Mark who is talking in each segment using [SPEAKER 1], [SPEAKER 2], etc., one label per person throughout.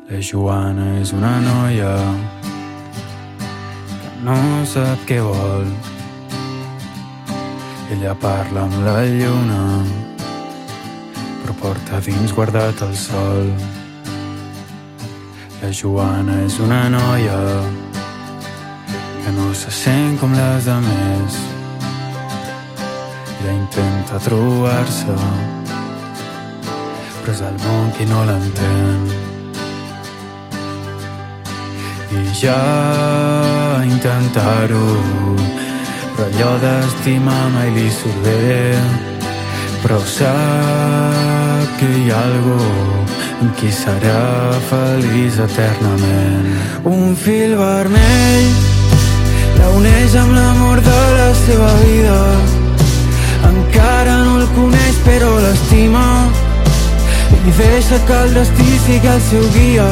[SPEAKER 1] La Joana és una noia que no sap què vol. Ella parla amb la lluna, però porta dins guardat el sol. La Joana és una noia que no se sent com les demés. Ella intenta trobar-se, però és el món qui no l'entén. I ja intentar-ho, però allò d'estimar mai li surt bé. Però sap que hi ha algú amb qui serà feliç eternament. Un fil vermell la uneix amb l'amor de la seva vida. Encara no el coneix però l'estima i deixa que el destí sigui el seu guia.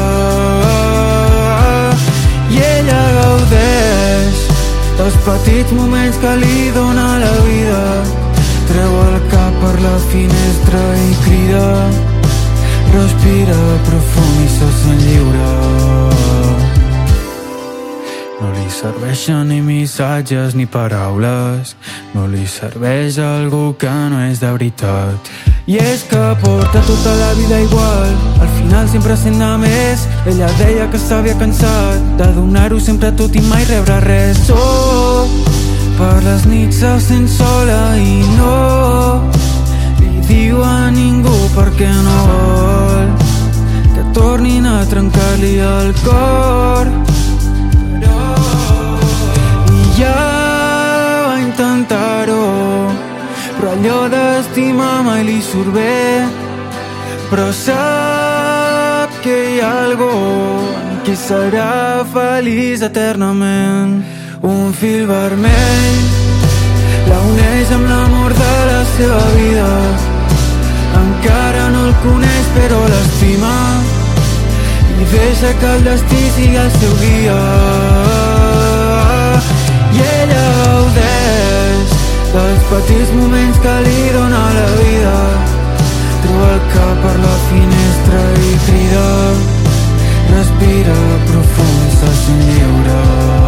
[SPEAKER 1] I ella gaudeix dels petits moments que li dona la vida. Treu el cap per la finestra i crida, respira profund i se sent lliure. No li serveixen ni missatges ni paraules, no li serveix algú que no és de veritat. I és que porta tota la vida igual, al final sempre sent de més. Ella deia que s'havia cansat de donar-ho sempre tot i mai rebre res. Oh, per les nits se sent sola i no li diu a ningú perquè no vol que tornin a trencar-li el cor. Ja va intentar-ho, però allò d'estimar mai li surt bé. Però sap que hi ha algú amb qui serà feliç eternament. Un fil vermell la uneix amb l'amor de la seva vida. Encara no el coneix però l'estima i deixa que el destí sigui el seu guia. I ella gaudeix dels petits moments que li dona la vida. Treu el cap per la finestra i crida, respira profund i se sent lliure.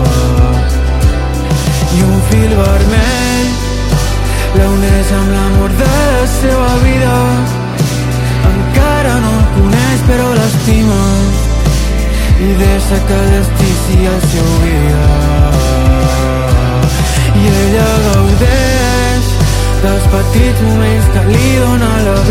[SPEAKER 1] I un fil vermell la uneix amb l'amor de la seva vida. Encara no el coneix però l'estima i deixa que el destí sigui el seu guia. I ella gaudeix dels petits moments que li dona la